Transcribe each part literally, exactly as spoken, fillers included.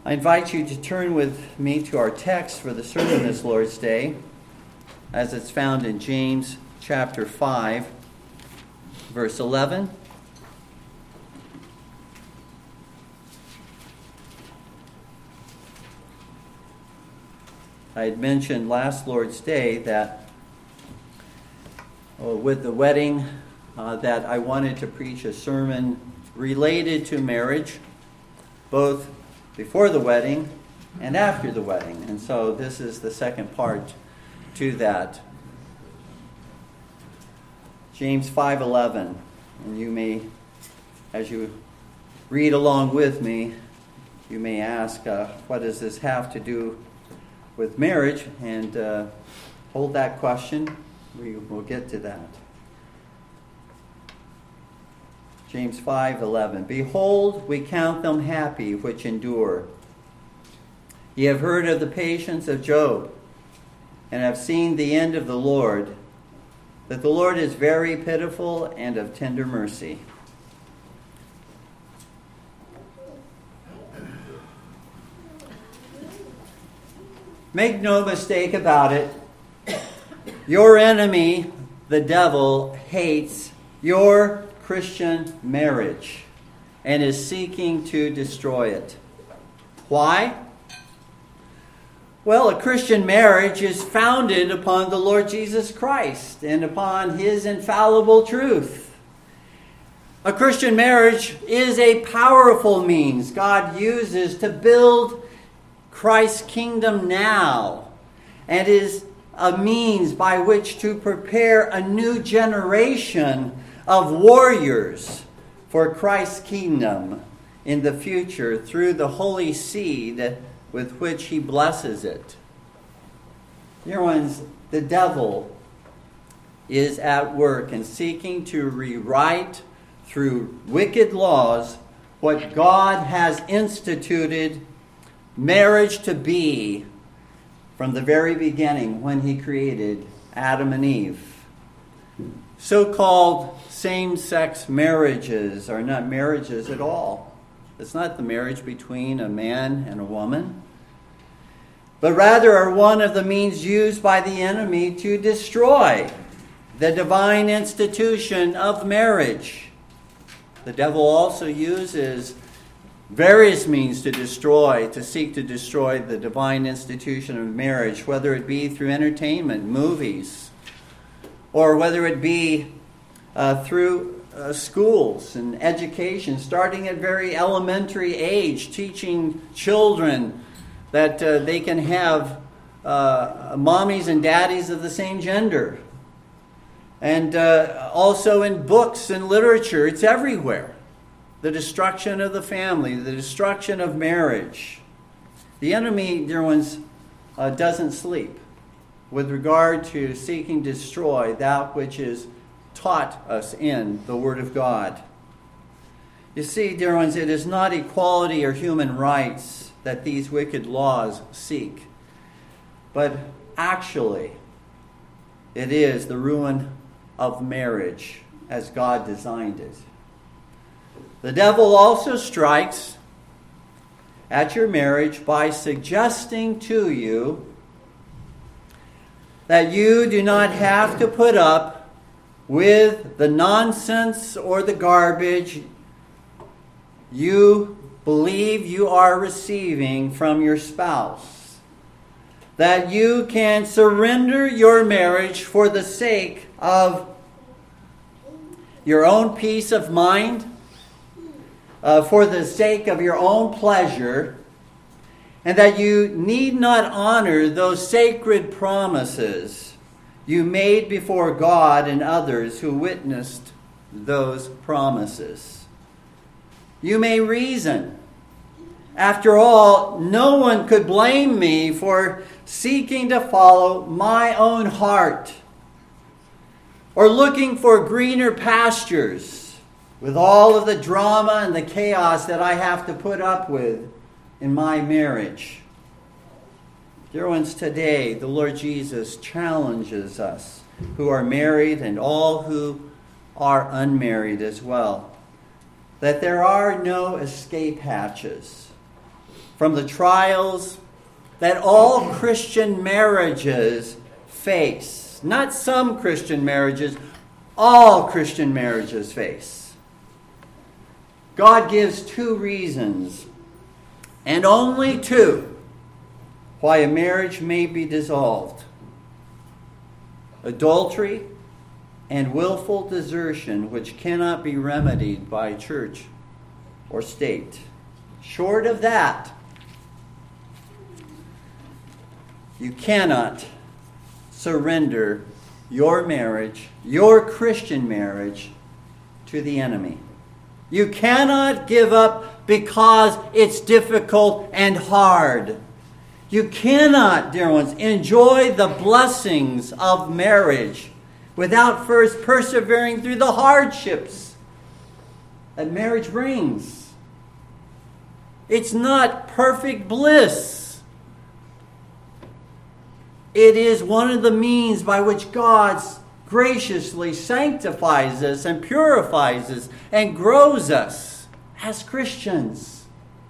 I invite you to turn with me to our text for the sermon this Lord's Day, as it's found in James chapter five, verse eleven. I had mentioned last Lord's Day that uh, with the wedding uh, that I wanted to preach a sermon related to marriage, both before the wedding and after the wedding. And so this is the second part to that. James five eleven. And you may, as you read along with me, you may ask, uh, what does this have to do with marriage? And uh, hold that question. We will get to that. James five eleven. Behold, we count them happy which endure. Ye have heard of the patience of Job, and have seen the end of the Lord, that the Lord is very pitiful and of tender mercy. Make no mistake about it, your enemy, the devil, hates your Christian marriage and is seeking to destroy it. Why? Well, a Christian marriage is founded upon the Lord Jesus Christ and upon His infallible truth. A Christian marriage is a powerful means God uses to build Christ's kingdom now, and is a means by which to prepare a new generation of warriors for Christ's kingdom in the future through the holy seed with which He blesses it. Dear ones, the devil is at work in seeking to rewrite through wicked laws what God has instituted marriage to be from the very beginning when He created Adam and Eve. So-called same-sex marriages are not marriages at all. It's not the marriage between a man and a woman, but rather are one of the means used by the enemy to destroy the divine institution of marriage. The devil also uses various means to destroy, to seek to destroy the divine institution of marriage, whether it be through entertainment, movies, or whether it be uh, through uh, schools and education, starting at very elementary age, teaching children that uh, they can have uh, mommies and daddies of the same gender. And uh, also in books and literature, it's everywhere. The destruction of the family, the destruction of marriage. The enemy, dear ones, uh, doesn't sleep with regard to seeking to destroy that which is taught us in the Word of God. You see, dear ones, it is not equality or human rights that these wicked laws seek, but actually it is the ruin of marriage as God designed it. The devil also strikes at your marriage by suggesting to you that you do not have to put up with the nonsense or the garbage you believe you are receiving from your spouse. That you can surrender your marriage for the sake of your own peace of mind, Uh, for the sake of your own pleasure, and that you need not honor those sacred promises you made before God and others who witnessed those promises. You may reason, after all, no one could blame me for seeking to follow my own heart or looking for greener pastures with all of the drama and the chaos that I have to put up with in my marriage. Dear ones, today the Lord Jesus challenges us who are married and all who are unmarried as well, that there are no escape hatches from the trials that all Christian marriages face. Not some Christian marriages, all Christian marriages face. God gives two reasons, and only two, why a marriage may be dissolved: adultery and willful desertion, which cannot be remedied by church or state. Short of that, you cannot surrender your marriage, your Christian marriage, to the enemy. You cannot give up because it's difficult and hard. You cannot, dear ones, enjoy the blessings of marriage without first persevering through the hardships that marriage brings. It's not perfect bliss. It is one of the means by which God graciously sanctifies us and purifies us and grows us as Christians.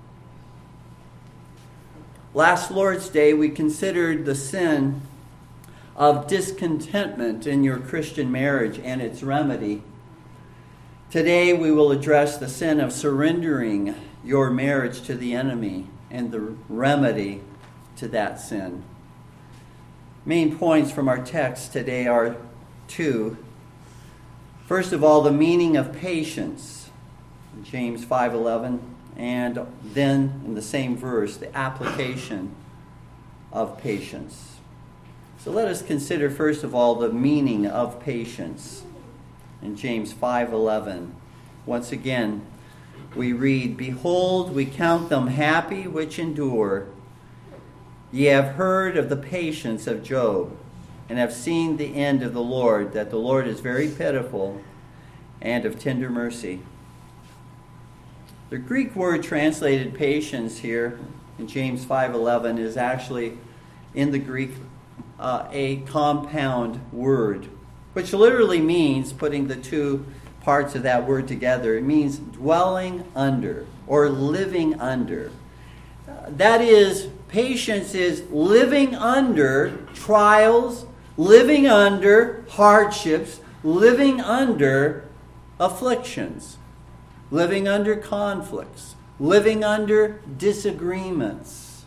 Last Lord's Day, we considered the sin of discontentment in your Christian marriage and its remedy. Today, we will address the sin of surrendering your marriage to the enemy and the remedy to that sin. Main points from our text today are two. First of all, the meaning of patience, James five eleven, and then in the same verse, the application of patience. So let us consider first of all the meaning of patience. In James five eleven, once again, we read, "Behold, we count them happy which endure. Ye have heard of the patience of Job, and have seen the end of the Lord, that the Lord is very pitiful and of tender mercy." The Greek word translated patience here in James five eleven is actually in the Greek uh, a compound word, which literally means, putting the two parts of that word together, it means dwelling under or living under. Uh, that is, patience is living under trials, living under hardships, living under afflictions, living under conflicts, living under disagreements.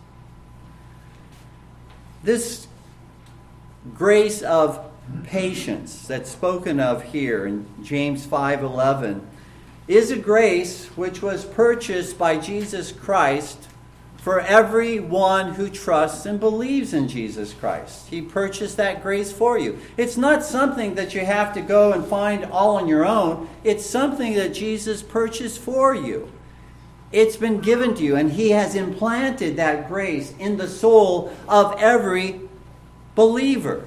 This grace of patience that's spoken of here in James five eleven is a grace which was purchased by Jesus Christ for everyone who trusts and believes in Jesus Christ. He purchased that grace for you. It's not something that you have to go and find all on your own. It's something that Jesus purchased for you. It's been given to you, and He has implanted that grace in the soul of every believer.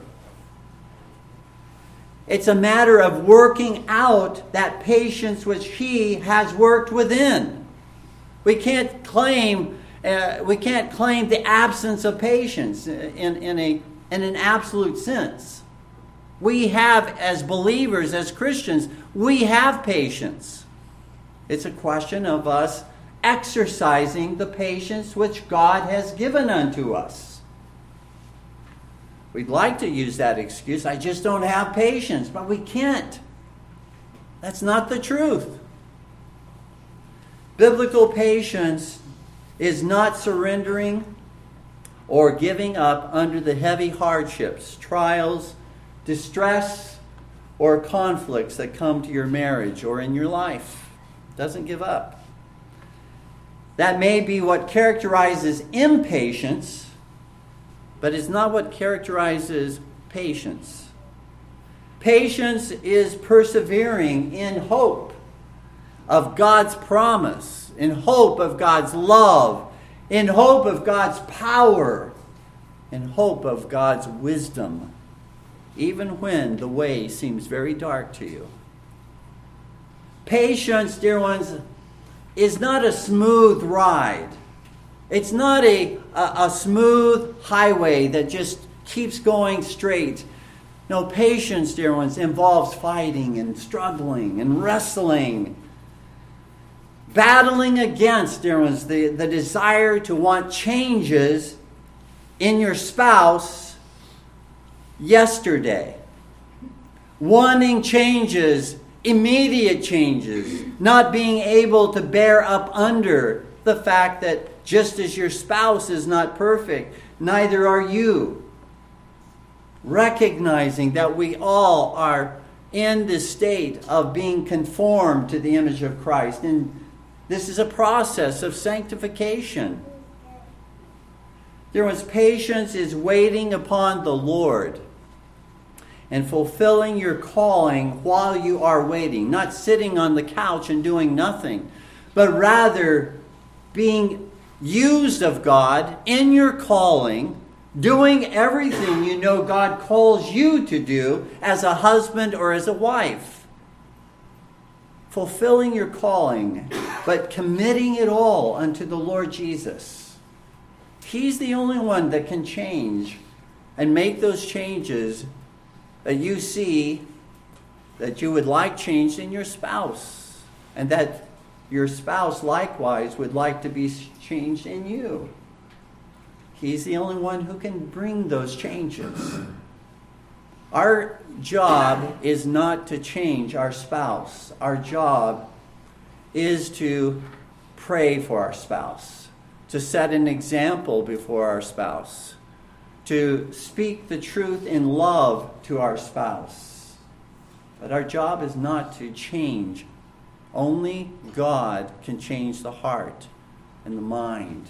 It's a matter of working out that patience which He has worked within. We can't claim uh, we can't claim the absence of patience in, in a in an absolute sense. We have, as believers, as Christians, we have patience. It's a question of us exercising the patience which God has given unto us. We'd like to use that excuse, I just don't have patience, but we can't. That's not the truth. Biblical patience is not surrendering or giving up under the heavy hardships, trials, distress, or conflicts that come to your marriage or in your life. Doesn't give up. That may be what characterizes impatience, but it's not what characterizes patience. Patience is persevering in hope of God's promise, in hope of God's love, in hope of God's power, in hope of God's wisdom, even when the way seems very dark to you. Patience, dear ones, is not a smooth ride. It's not a, a, a smooth highway that just keeps going straight. No, patience, dear ones, involves fighting and struggling and wrestling. battling against, dear ones, the, the desire to want changes in your spouse yesterday. Wanting changes, immediate changes, not being able to bear up under the fact that just as your spouse is not perfect, neither are you. Recognizing that we all are in this state of being conformed to the image of Christ. And this is a process of sanctification. Dear ones, patience is waiting upon the Lord and fulfilling your calling while you are waiting. Not sitting on the couch and doing nothing, but rather being used of God in your calling, doing everything you know God calls you to do as a husband or as a wife. Fulfilling your calling, but committing it all unto the Lord Jesus. He's the only one that can change and make those changes that you see that you would like changed in your spouse, and that your spouse likewise would like to be changed in you. He's the only one who can bring those changes. Our job is not to change our spouse. Our job is to pray for our spouse, to set an example before our spouse, to speak the truth in love to our spouse. But our job is not to change. Only God can change the heart and the mind.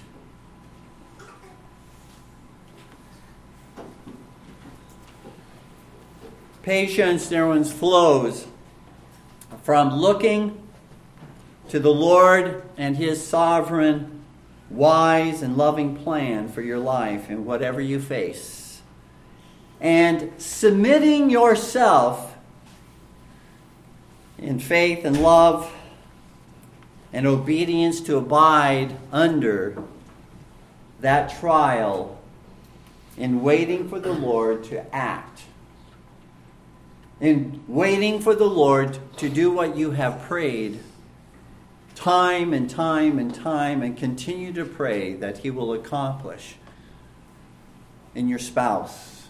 Patience, dear ones, flows from looking to the Lord and His sovereign, wise, and loving plan for your life in whatever you face, and submitting yourself in faith and love and obedience to abide under that trial in waiting for the Lord to act. In waiting for the Lord to do what you have prayed time and time and time, and continue to pray that He will accomplish in your spouse.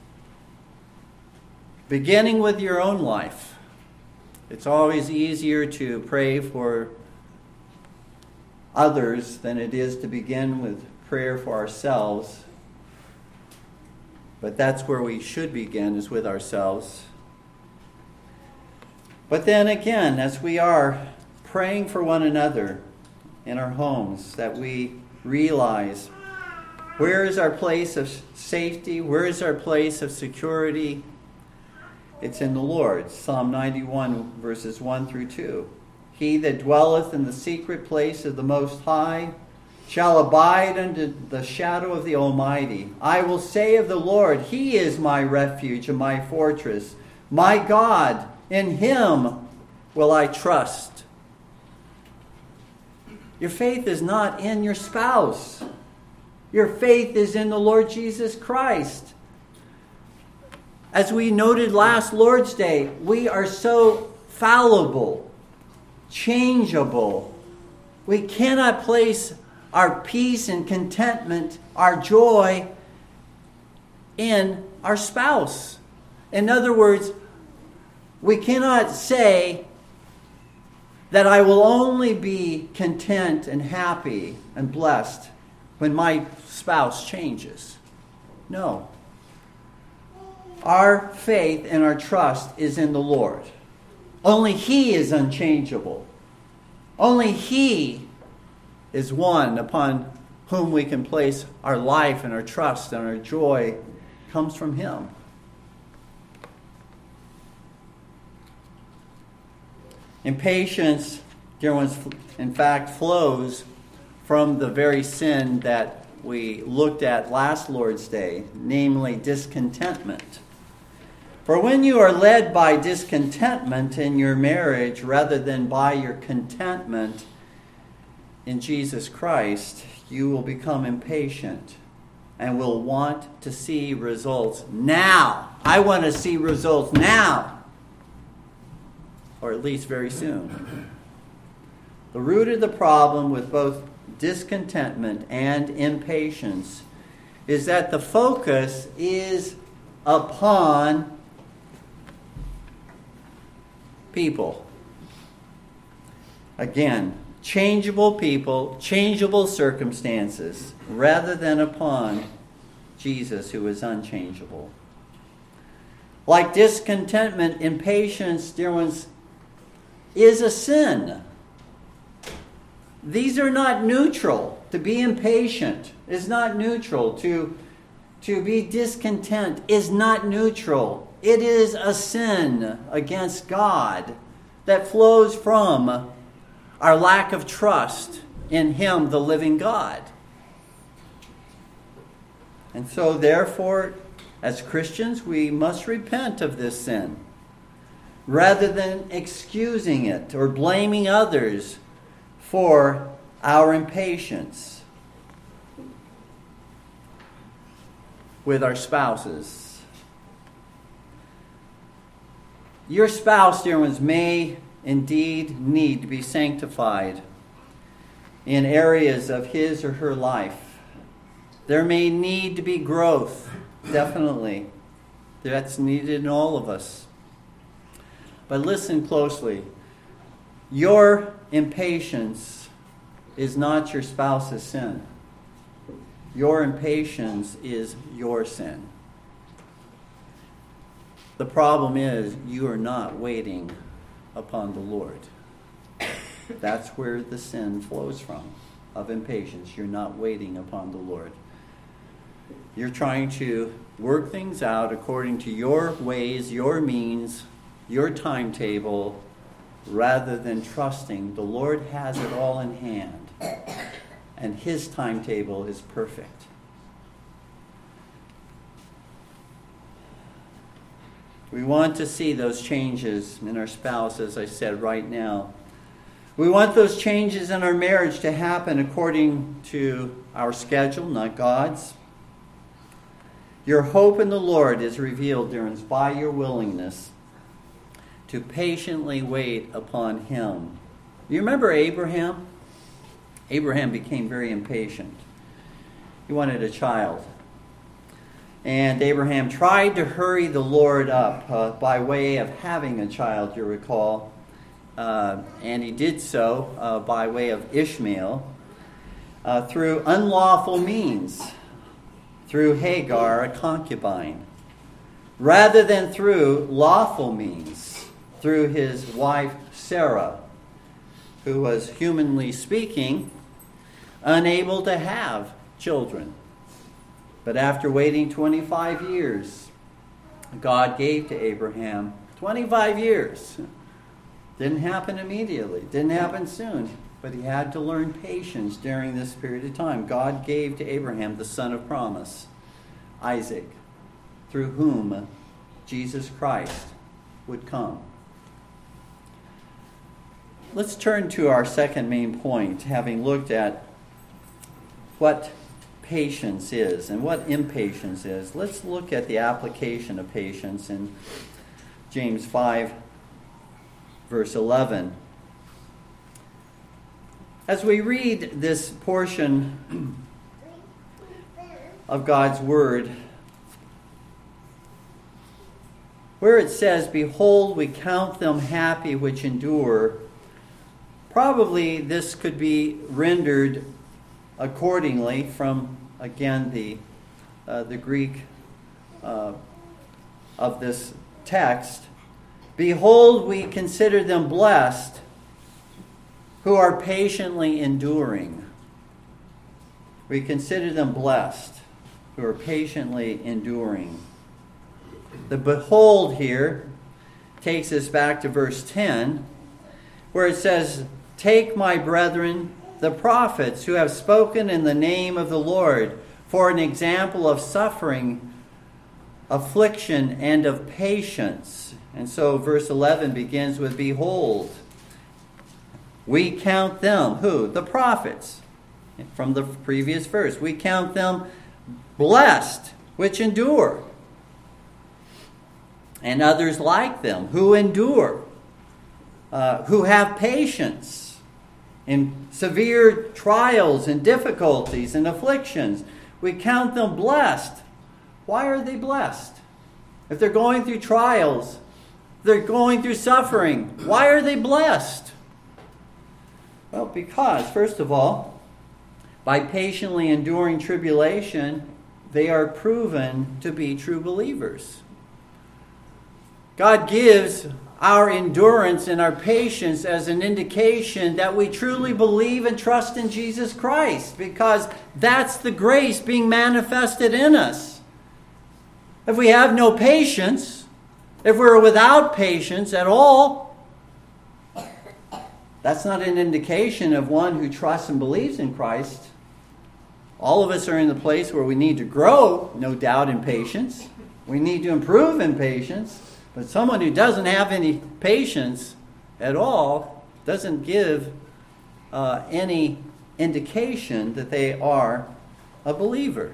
Beginning with your own life. It's always easier to pray for others than it is to begin with prayer for ourselves. But that's where we should begin, is with ourselves. But then again, as we are praying for one another in our homes, that we realize, where is our place of safety? Where is our place of security? It's in the Lord. Psalm ninety-one, verses one through two. He that dwelleth in the secret place of the Most High shall abide under the shadow of the Almighty. I will say of the Lord, He is my refuge and my fortress, my God. In Him will I trust. Your faith is not in your spouse. Your faith is in the Lord Jesus Christ. As we noted last Lord's Day, we are so fallible, changeable. We cannot place our peace and contentment, our joy, in our spouse. In other words, we cannot say that I will only be content and happy and blessed when my spouse changes. No. Our faith and our trust is in the Lord. Only He is unchangeable. Only He is one upon whom we can place our life and our trust, and our joy comes from Him. Impatience, dear ones, in fact, flows from the very sin that we looked at last Lord's Day, namely discontentment. For when you are led by discontentment in your marriage rather than by your contentment in Jesus Christ, you will become impatient and will want to see results now. I want to see results now. Or at least very soon. The root of the problem with both discontentment and impatience is that the focus is upon people. Again, changeable people, changeable circumstances, rather than upon Jesus, who is unchangeable. Like discontentment, impatience, dear ones, is a sin. These are not neutral. To be impatient is not neutral. To, to be discontent is not neutral. It is a sin against God that flows from our lack of trust in Him, the living God. And so, therefore, as Christians, we must repent of this sin, rather than excusing it or blaming others for our impatience with our spouses. Your spouse, dear ones, may indeed need to be sanctified in areas of his or her life. There may need to be growth, definitely. That's needed in all of us. But listen closely. Your impatience is not your spouse's sin. Your impatience is your sin. The problem is you are not waiting upon the Lord. That's where the sin flows from, of impatience. You're not waiting upon the Lord. You're trying to work things out according to your ways, your means, your timetable, rather than trusting the Lord has it all in hand, and His timetable is perfect. We want to see those changes in our spouse, as I said, right now. We want those changes in our marriage to happen according to our schedule, not God's. Your hope in the Lord is revealed, dear ones, by your willingness to patiently wait upon Him. You remember Abraham? Abraham became very impatient. He wanted a child. And Abraham tried to hurry the Lord up uh, by way of having a child, you recall. Uh, and he did so uh, by way of Ishmael uh, through unlawful means, through Hagar, a concubine, rather than through lawful means, through his wife Sarah, who was, humanly speaking, unable to have children. But after waiting twenty-five years, God gave to Abraham twenty-five years. Didn't happen immediately. Didn't happen soon. But he had to learn patience during this period of time. God gave to Abraham the son of promise, Isaac, through whom Jesus Christ would come. Let's turn to our second main point, having looked at what patience is and what impatience is. Let's look at the application of patience in James five, verse eleven. As we read this portion of God's Word, where it says, "Behold, we count them happy which endure," probably this could be rendered accordingly from, again, the uh, the Greek uh, of this text. "Behold, we consider them blessed who are patiently enduring." We consider them blessed who are patiently enduring. The behold here takes us back to verse ten, where it says, "Take, my brethren, the prophets who have spoken in the name of the Lord, for an example of suffering, affliction, and of patience." And so verse eleven begins with, "Behold, we count them," who? The prophets. From the previous verse. "We count them blessed, which endure. And others like them, who endure, uh, who have patience in severe trials and difficulties and afflictions. We count them blessed. Why are they blessed? If they're going through trials, they're going through suffering, why are they blessed? Well, because, first of all, by patiently enduring tribulation, they are proven to be true believers. God gives our endurance and our patience as an indication that we truly believe and trust in Jesus Christ, because that's the grace being manifested in us. If we have no patience, if we're without patience at all, that's not an indication of one who trusts and believes in Christ. All of us are in the place where we need to grow, no doubt, in patience. We need to improve in patience. But someone who doesn't have any patience at all doesn't give uh, any indication that they are a believer.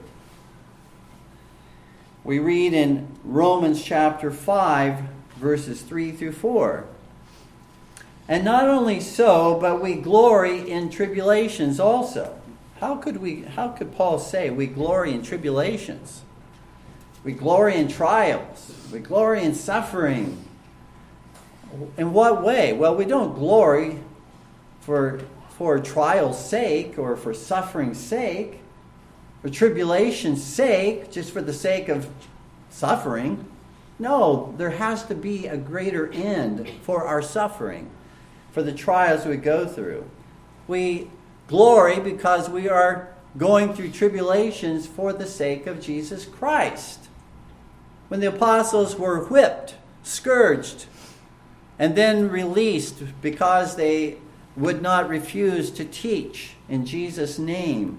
We read in Romans chapter five, verses three through four. And not only so, but we glory in tribulations also. How could we? How could Paul say we glory in tribulations? We glory in trials. We glory in suffering. In what way? Well, we don't glory for, for trial's sake or for suffering's sake, for tribulation's sake, just for the sake of suffering. No, there has to be a greater end for our suffering, for the trials we go through. We glory because we are going through tribulations for the sake of Jesus Christ. When the apostles were whipped, scourged, and then released because they would not refuse to teach in Jesus' name,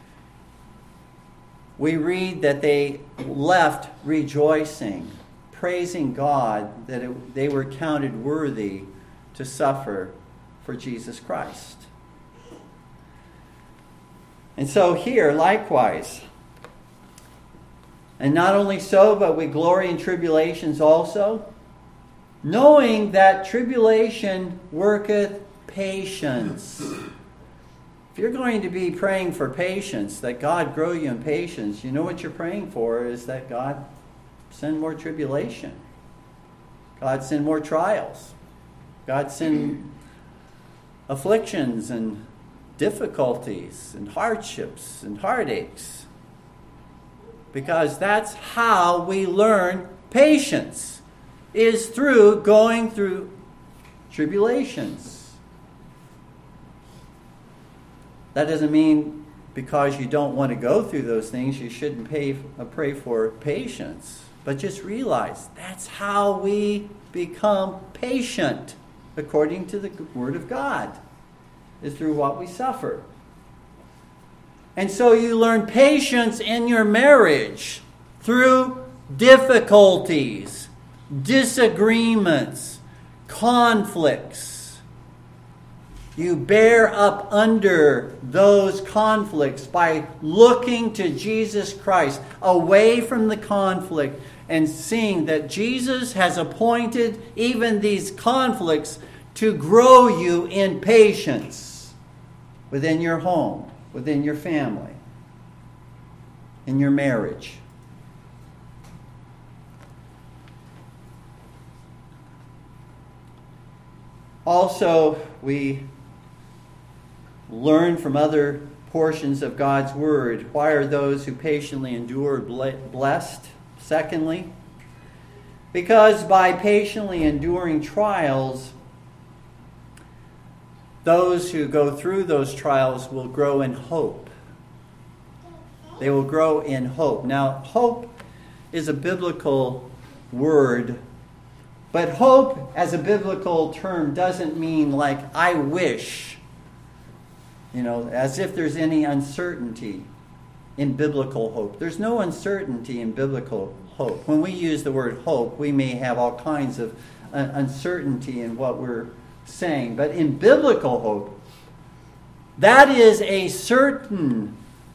we read that they left rejoicing, praising God that it, they were counted worthy to suffer for Jesus Christ. And so here, likewise, and not only so, but we glory in tribulations also, knowing that tribulation worketh patience. If you're going to be praying for patience, that God grow you in patience, you know what you're praying for is that God send more tribulation. God send more trials. God send afflictions and difficulties and hardships and heartaches. Because that's how we learn patience, is through going through tribulations. That doesn't mean because you don't want to go through those things, you shouldn't pay, uh, pray for patience. But just realize that's how we become patient, according to the Word of God, is through what we suffer. And so you learn patience in your marriage through difficulties, disagreements, conflicts. You bear up under those conflicts by looking to Jesus Christ, away from the conflict, and seeing that Jesus has appointed even these conflicts to grow you in patience within your home, within your family, in your marriage. Also, we learn from other portions of God's Word. Why are those who patiently endure blessed? Secondly, because by patiently enduring trials, those who go through those trials will grow in hope. They will grow in hope. Now, hope is a biblical word, but hope as a biblical term doesn't mean like I wish, you know, as if there's any uncertainty in biblical hope. There's no uncertainty in biblical hope. When we use the word hope, we may have all kinds of uh, uncertainty in what we're saying. But in biblical hope, that is a certain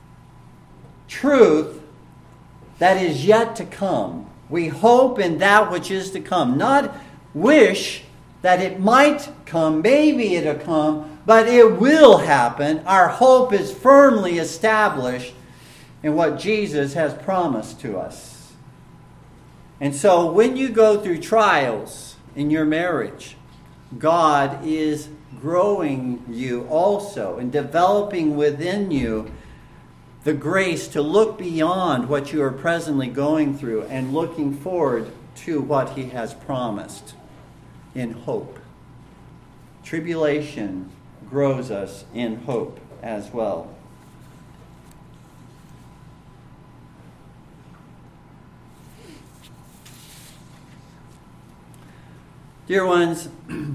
truth that is yet to come. We hope in that which is to come. Not wish that it might come, maybe it'll come, but it will happen. Our hope is firmly established in what Jesus has promised to us. And so when you go through trials in your marriage, God is growing you also and developing within you the grace to look beyond what you are presently going through and looking forward to what He has promised in hope. Tribulation grows us in hope as well. Dear ones,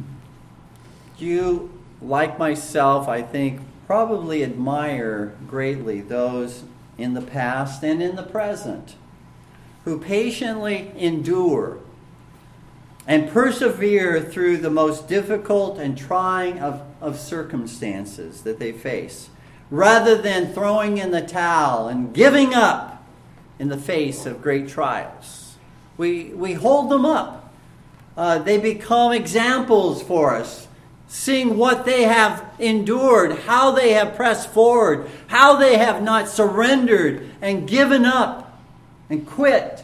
you, like myself, I think, probably admire greatly those in the past and in the present who patiently endure and persevere through the most difficult and trying of, of circumstances that they face, rather than throwing in the towel and giving up in the face of great trials. We, we hold them up. Uh, they become examples for us, seeing what they have endured, how they have pressed forward, how they have not surrendered and given up and quit.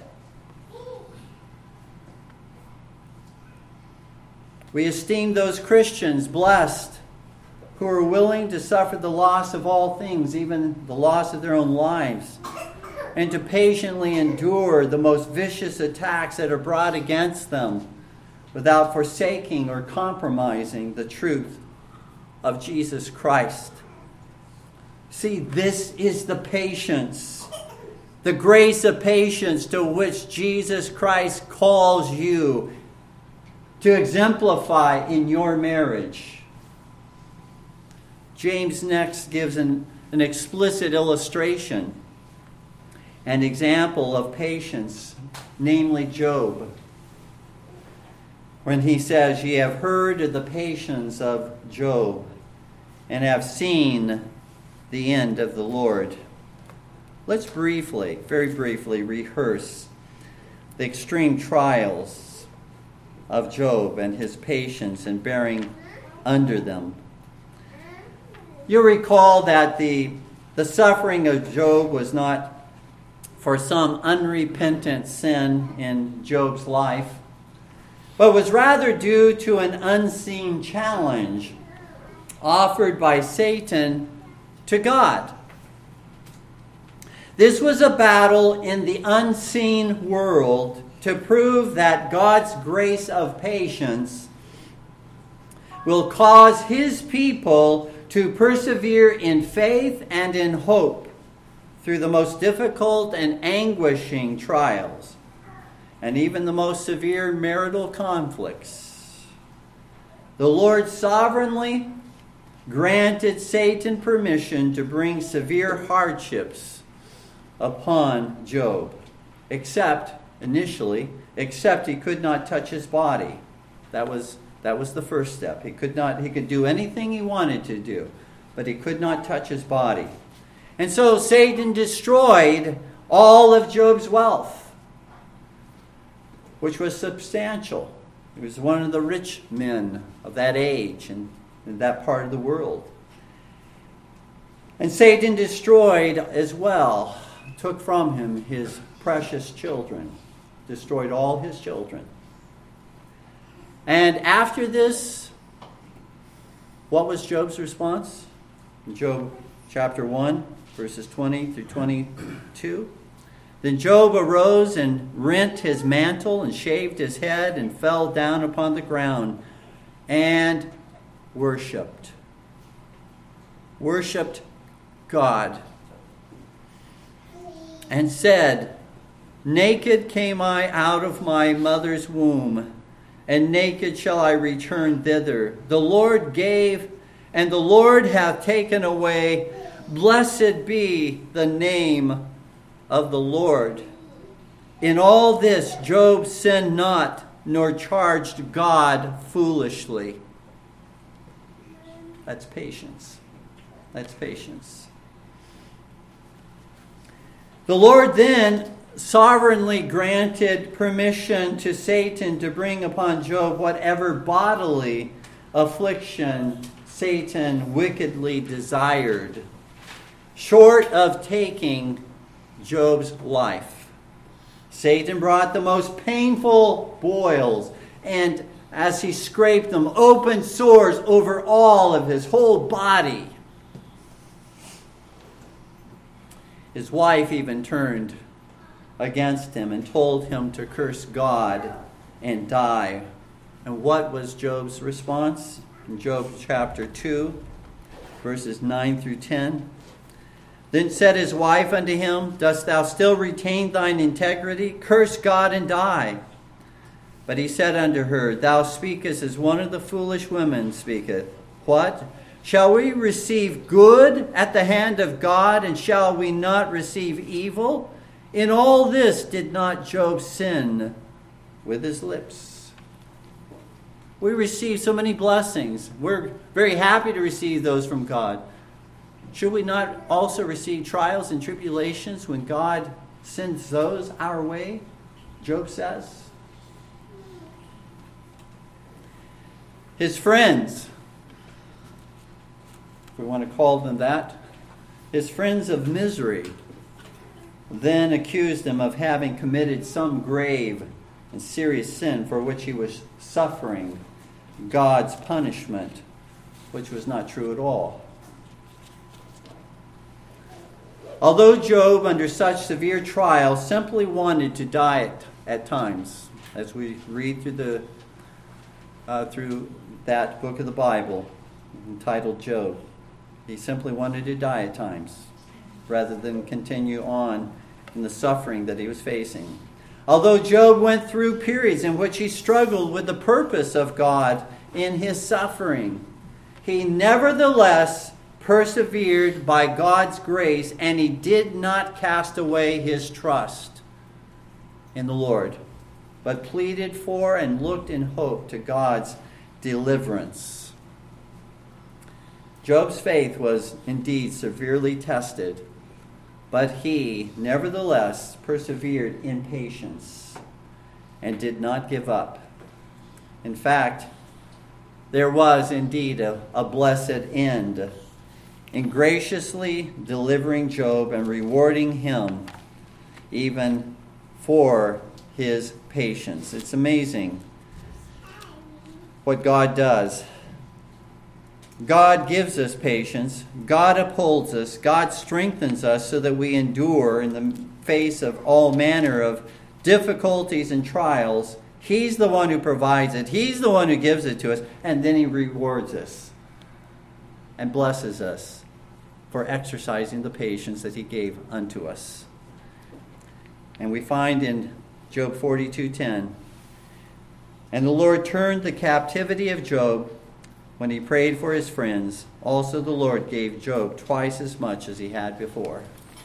We esteem those Christians blessed who are willing to suffer the loss of all things, even the loss of their own lives, and to patiently endure the most vicious attacks that are brought against them without forsaking or compromising the truth of Jesus Christ. See, this is the patience, the grace of patience to which Jesus Christ calls you to exemplify in your marriage. James next gives an, an explicit illustration, an example of patience, namely Job, when he says, "Ye have heard of the patience of Job, and have seen the end of the Lord." Let's briefly, very briefly, rehearse the extreme trials of Job and his patience in bearing under them. You'll recall that the, the suffering of Job was not for some unrepentant sin in Job's life, but was rather due to an unseen challenge offered by Satan to God. This was a battle in the unseen world to prove that God's grace of patience will cause His people to persevere in faith and in hope through the most difficult and anguishing trials, and even the most severe marital conflicts. The Lord sovereignly granted Satan permission to bring severe hardships upon Job, except, initially, except he could not touch his body. That was that was the first step. He could not, he could do anything he wanted to do, but he could not touch his body. And so Satan destroyed all of Job's wealth, which was substantial. He was one of the rich men of that age and in that part of the world. And Satan destroyed as well, took from him his precious children, destroyed all his children. And after this, what was Job's response? In Job chapter one, verses twenty through twenty-two. Then Job arose and rent his mantle and shaved his head and fell down upon the ground and worshipped. Worshipped God. And said, "Naked came I out of my mother's womb, and naked shall I return thither. The Lord gave, and the Lord hath taken away. Blessed be the name of the Lord." In all this Job sinned not, nor charged God foolishly. That's patience. That's patience. The Lord then sovereignly granted permission to Satan to bring upon Job whatever bodily affliction Satan wickedly desired, short of taking Job's life. Satan brought the most painful boils, and as he scraped them, opened sores over all of his whole body. His wife even turned against him and told him to curse God and die. And what was Job's response? In Job chapter two, verses nine through ten. Then said his wife unto him, Dost thou still retain thine integrity? Curse God and die. But he said unto her, Thou speakest as one of the foolish women speaketh. What? Shall we receive good at the hand of God, and shall we not receive evil? In all this did not Job sin with his lips. We receive so many blessings. We're very happy to receive those from God. Should we not also receive trials and tribulations when God sends those our way? Job says. His friends, if we want to call them that, his friends of misery, then accused him of having committed some grave and serious sin for which he was suffering God's punishment, which was not true at all. Although Job, under such severe trial, simply wanted to die at, at times, as we read through the uh, through that book of the Bible entitled Job, he simply wanted to die at times, rather than continue on in the suffering that he was facing. Although Job went through periods in which he struggled with the purpose of God in his suffering, he nevertheless persevered by God's grace, and he did not cast away his trust in the Lord, but pleaded for and looked in hope to God's deliverance. Job's faith was indeed severely tested, but he nevertheless persevered in patience and did not give up. In fact, there was indeed a, a blessed end in graciously delivering Job and rewarding him even for his patience. It's amazing what God does. God gives us patience. God upholds us. God strengthens us so that we endure in the face of all manner of difficulties and trials. He's the one who provides it. He's the one who gives it to us. And then he rewards us and blesses us for exercising the patience that he gave unto us. And we find in Job forty-two ten, And the Lord turned the captivity of Job when he prayed for his friends. Also the Lord gave Job twice as much as he had before.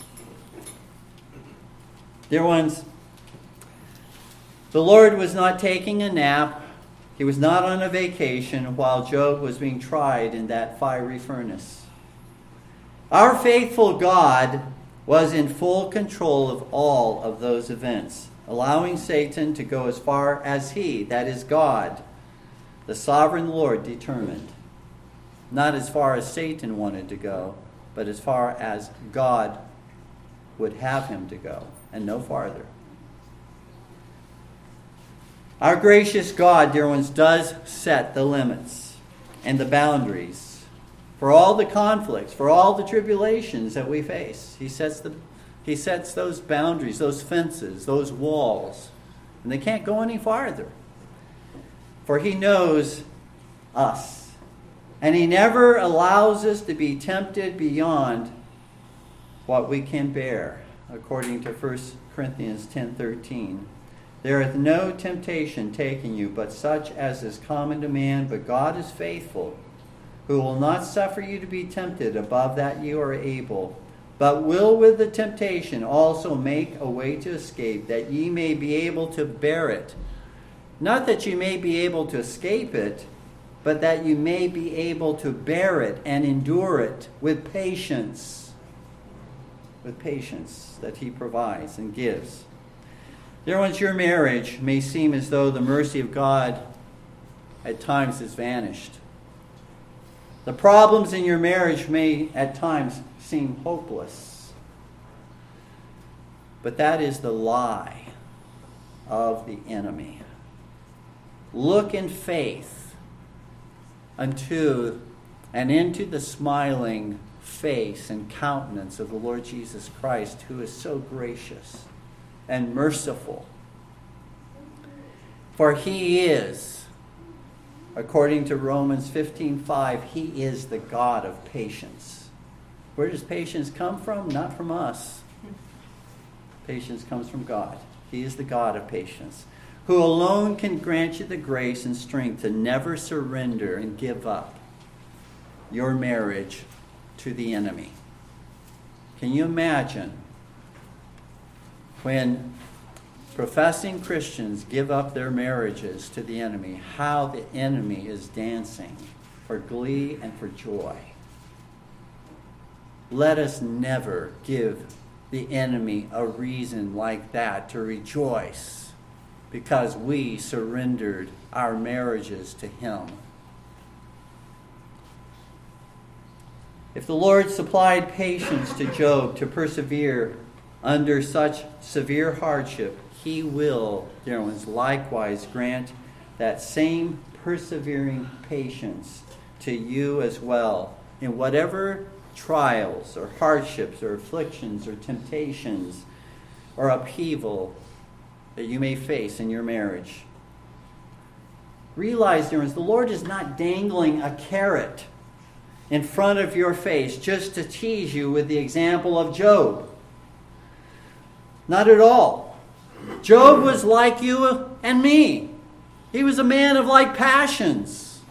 Dear ones, the Lord was not taking a nap. He was not on a vacation while Job was being tried in that fiery furnace. Our faithful God was in full control of all of those events, allowing Satan to go as far as he, that is God, the sovereign Lord, determined. Not as far as Satan wanted to go, but as far as God would have him to go, and no farther. Our gracious God, dear ones, does set the limits and the boundaries for all the conflicts, for all the tribulations that we face. He sets the He sets those boundaries, those fences, those walls, and they can't go any farther. For he knows us, and he never allows us to be tempted beyond what we can bear, according to First Corinthians ten thirteen. There is no temptation taken you, but such as is common to man, but God is faithful, who will not suffer you to be tempted above that you are able, but will with the temptation also make a way to escape, that ye may be able to bear it. Not that you may be able to escape it, but that you may be able to bear it and endure it with patience. With patience that he provides and gives. Dear ones, your marriage may seem as though the mercy of God at times has vanished. The problems in your marriage may at times seem hopeless. But that is the lie of the enemy. Look in faith unto and into the smiling face and countenance of the Lord Jesus Christ, who is so gracious and merciful. For he is, according to Romans fifteen five, he is the God of patience. Where does patience come from? Not from us. Patience comes from God. He is the God of patience, who alone can grant you the grace and strength to never surrender and give up your marriage to the enemy. Can you imagine when professing Christians give up their marriages to the enemy, how the enemy is dancing for glee and for joy? Let us never give the enemy a reason like that to rejoice because we surrendered our marriages to him. If the Lord supplied patience to Job to persevere under such severe hardship, he will, dear ones, likewise grant that same persevering patience to you as well in whatever trials or hardships or afflictions or temptations or upheaval that you may face in your marriage. Realize, dear ones, the Lord is not dangling a carrot in front of your face just to tease you with the example of Job. Not at all. Job was like you and me. He was a man of like passions.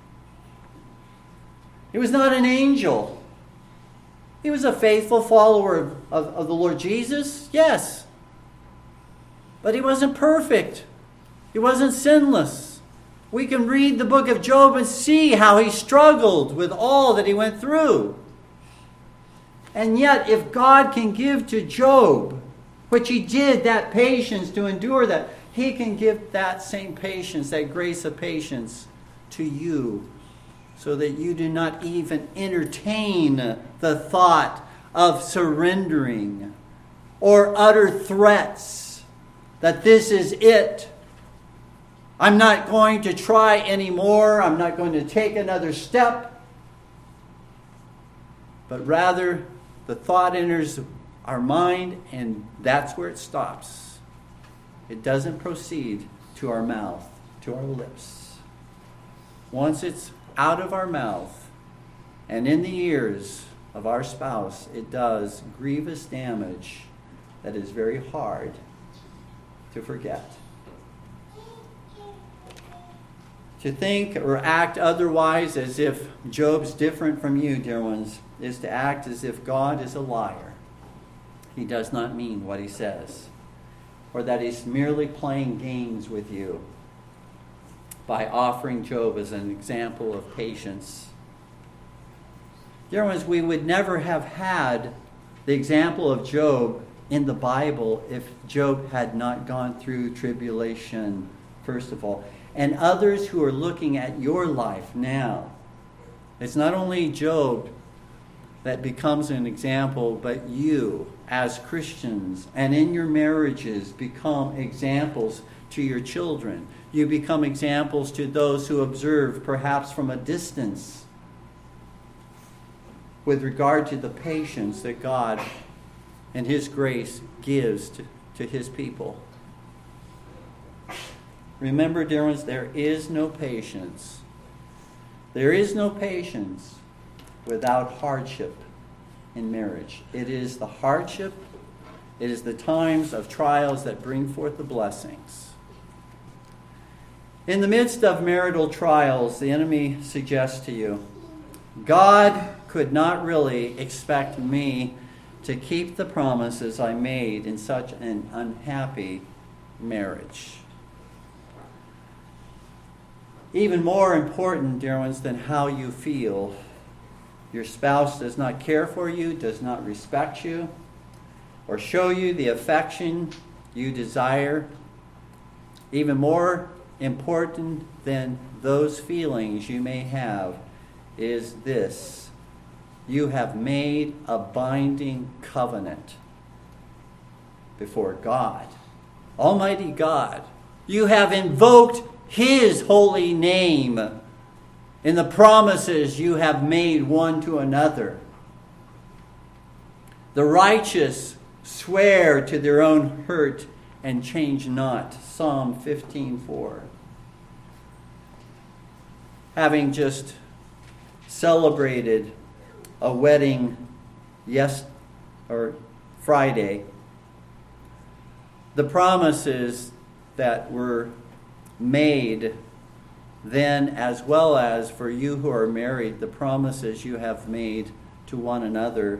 He was not an angel. He was a faithful follower of, of, of the Lord Jesus, yes. But he wasn't perfect. He wasn't sinless. We can read the book of Job and see how he struggled with all that he went through. And yet, if God can give to Job, which he did, that patience to endure that, he can give that same patience, that grace of patience to you, so that you do not even entertain the thought of surrendering or utter threats that this is it. I'm not going to try anymore. I'm not going to take another step. But rather, the thought enters our mind, and that's where it stops. It doesn't proceed to our mouth, to our lips. Once it's out of our mouth and in the ears of our spouse, it does grievous damage that is very hard to forget. To think or act otherwise, as if Job's different from you, dear ones, is to act as if God is a liar. He does not mean what he says, or that he's merely playing games with you by offering Job as an example of patience. Dear ones, we would never have had the example of Job in the Bible if Job had not gone through tribulation, first of all. And others who are looking at your life now, it's not only Job that becomes an example, but you as Christians and in your marriages become examples to your children. You become examples to those who observe, perhaps from a distance, with regard to the patience that God and his grace gives to, to his people. Remember, dear ones, there is no patience. There is no patience without hardship in marriage. It is the hardship, it is the times of trials that bring forth the blessings. In the midst of marital trials, the enemy suggests to you, God could not really expect me to keep the promises I made in such an unhappy marriage. Even more important, dear ones, than how you feel, your spouse does not care for you, does not respect you, or show you the affection you desire. Even more important than those feelings you may have is this: you have made a binding covenant before God, Almighty God. You have invoked His holy name in the promises you have made one to another. The righteous swear to their own hurt and change not. Psalm fifteen four. Having just celebrated a wedding yes or Friday, the promises that were made then, as well as for you who are married, the promises you have made to one another,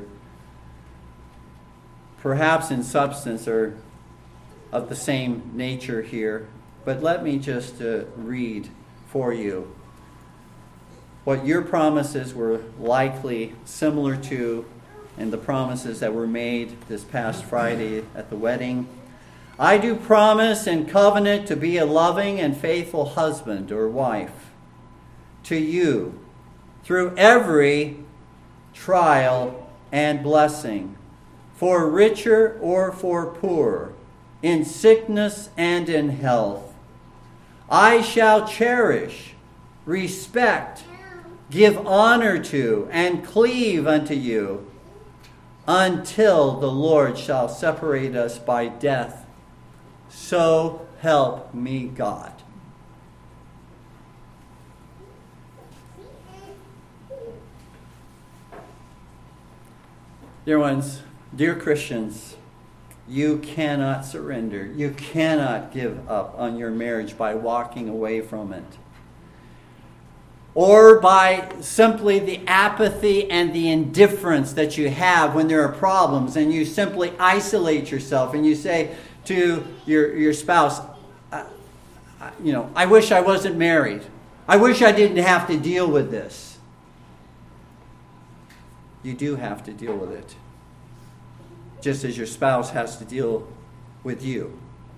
perhaps in substance are of the same nature here. But let me just uh, read for you what your promises were likely similar to and the promises that were made this past Friday at the wedding. I do promise and covenant to be a loving and faithful husband or wife to you through every trial and blessing, for richer or for poorer, in sickness and in health. I shall cherish, respect, give honor to, and cleave unto you until the Lord shall separate us by death. So help me God. Dear ones, dear Christians, you cannot surrender. You cannot give up on your marriage by walking away from it, or by simply the apathy and the indifference that you have when there are problems, and you simply isolate yourself and you say to your, your spouse, I, I, you know, I wish I wasn't married. I wish I didn't have to deal with this. You do have to deal with it, just as your spouse has to deal with you.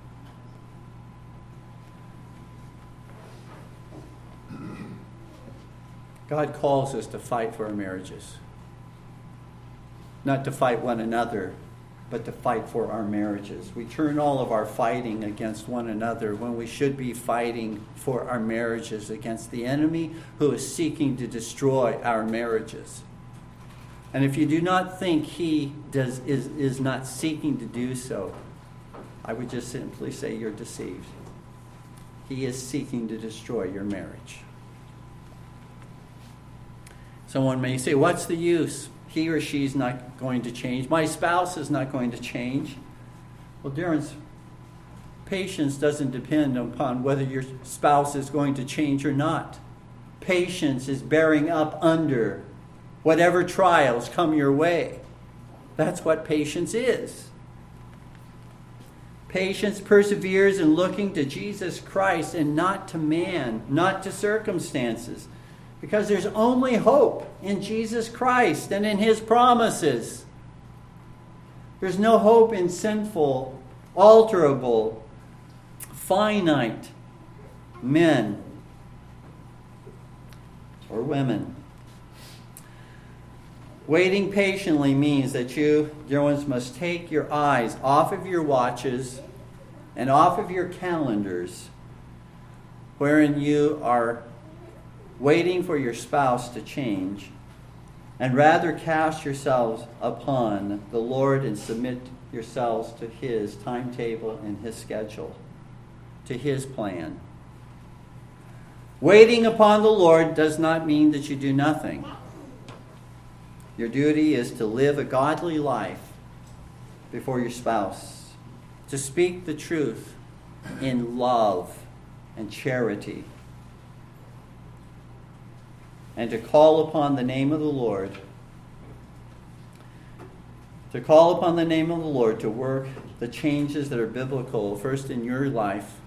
God calls us to fight for our marriages. Not to fight one another, but to fight for our marriages. We turn all of our fighting against one another when we should be fighting for our marriages against the enemy who is seeking to destroy our marriages. And if you do not think he does is, is not seeking to do so, I would just simply say you're deceived. He is seeking to destroy your marriage. Someone may say, what's the use? He or she is not going to change. My spouse is not going to change. Well, dear ones, patience doesn't depend upon whether your spouse is going to change or not. Patience is bearing up under whatever trials come your way. That's what patience is. Patience perseveres in looking to Jesus Christ and not to man, not to circumstances. Because there's only hope in Jesus Christ and in His promises. There's no hope in sinful, alterable, finite men or women. Waiting patiently means that you, dear ones, must take your eyes off of your watches and off of your calendars, wherein you are waiting for your spouse to change, and rather cast yourselves upon the Lord and submit yourselves to His timetable and His schedule, to His plan. Waiting upon the Lord does not mean that you do nothing. Your duty is to live a godly life before your spouse, to speak the truth in love and charity, and to call upon the name of the Lord, to call upon the name of the Lord to work the changes that are biblical, first in your life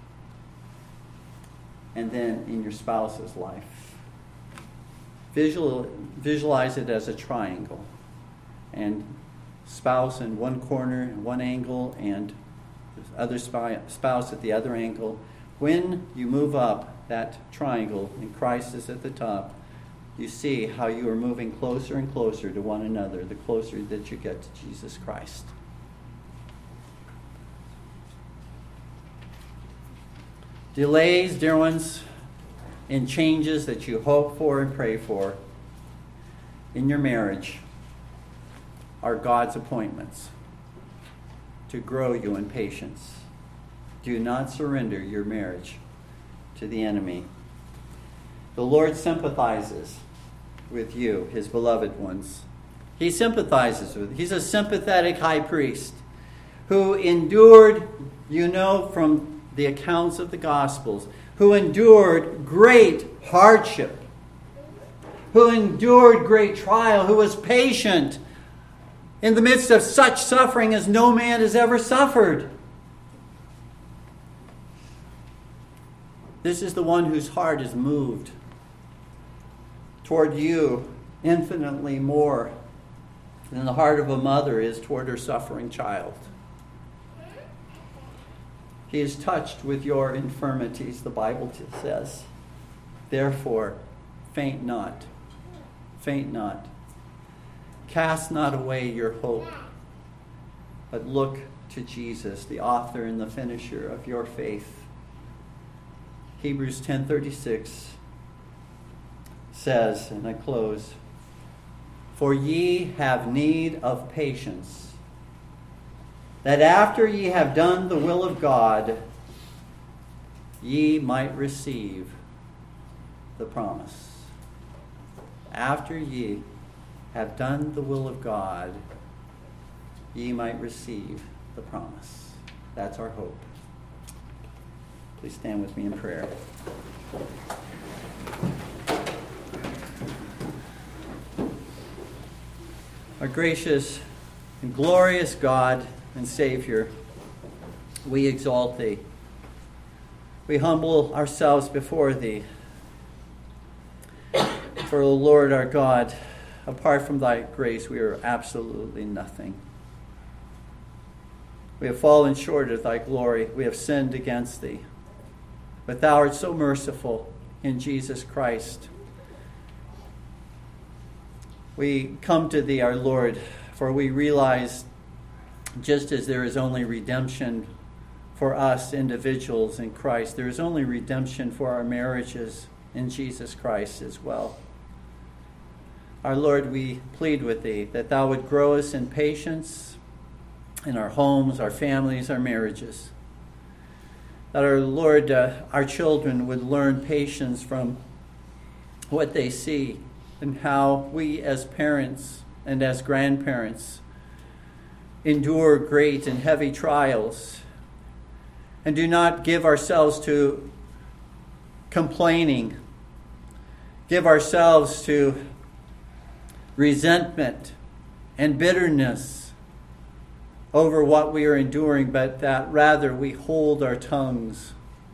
and then in your spouse's life. Visual, visualize it as a triangle, and spouse in one corner, in one angle, and the other spouse at the other angle. When you move up that triangle and Christ is at the top, you see how you are moving closer and closer to one another, the closer that you get to Jesus Christ. Delays, dear ones, in changes that you hope for and pray for in your marriage are God's appointments to grow you in patience. Do not surrender your marriage to the enemy. The Lord sympathizes with you, his beloved ones. He sympathizes with you. He's a sympathetic high priest who endured, you know from the accounts of the Gospels, who endured great hardship, who endured great trial, who was patient in the midst of such suffering as no man has ever suffered. This is the one whose heart is moved toward you infinitely more than the heart of a mother is toward her suffering child. He is touched with your infirmities, the Bible says. Therefore, faint not. Faint not. Cast not away your hope, but look to Jesus, the author and the finisher of your faith. Hebrews ten thirty-six says, and I close, for ye have need of patience, that after ye have done the will of God, ye might receive the promise. After ye have done the will of God, ye might receive the promise. That's our hope. Please stand with me in prayer. Our gracious and glorious God and Savior, we exalt Thee. We humble ourselves before Thee. For, O Lord our God, apart from Thy grace, we are absolutely nothing. We have fallen short of Thy glory. We have sinned against Thee. But Thou art so merciful in Jesus Christ. We come to Thee, our Lord, for we realize just as there is only redemption for us individuals in Christ, there is only redemption for our marriages in Jesus Christ as well. Our Lord, we plead with Thee that Thou would grow us in patience in our homes, our families, our marriages. That our Lord, uh, our children would learn patience from what they see and how we as parents and as grandparents endure great and heavy trials and do not give ourselves to complaining, give ourselves to resentment and bitterness over what we are enduring, but that rather we hold our tongues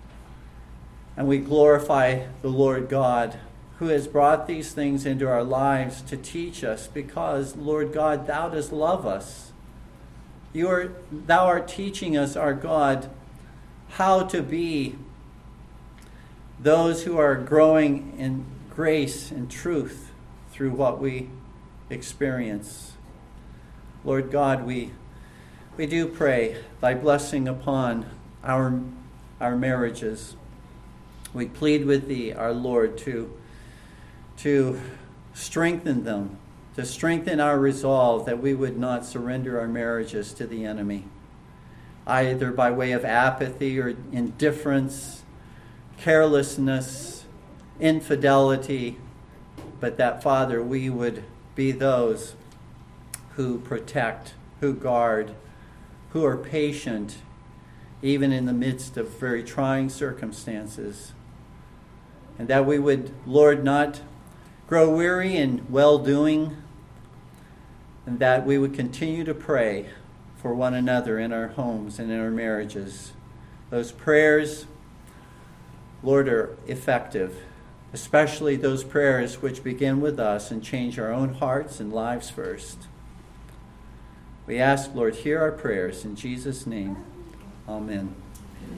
and we glorify the Lord God, who has brought these things into our lives to teach us, because, Lord God, Thou dost love us. You are, Thou art teaching us, our God, how to be those who are growing in grace and truth through what we experience. Lord God, we We do pray Thy blessing upon our, our marriages. We plead with Thee, our Lord, to, to strengthen them, to strengthen our resolve that we would not surrender our marriages to the enemy, either by way of apathy or indifference, carelessness, infidelity, but that, Father, we would be those who protect, who guard, who are patient, even in the midst of very trying circumstances. And that we would, Lord, not grow weary in well-doing, and that we would continue to pray for one another in our homes and in our marriages. Those prayers, Lord, are effective, especially those prayers which begin with us and change our own hearts and lives first. We ask, Lord, hear our prayers. In Jesus' name, amen.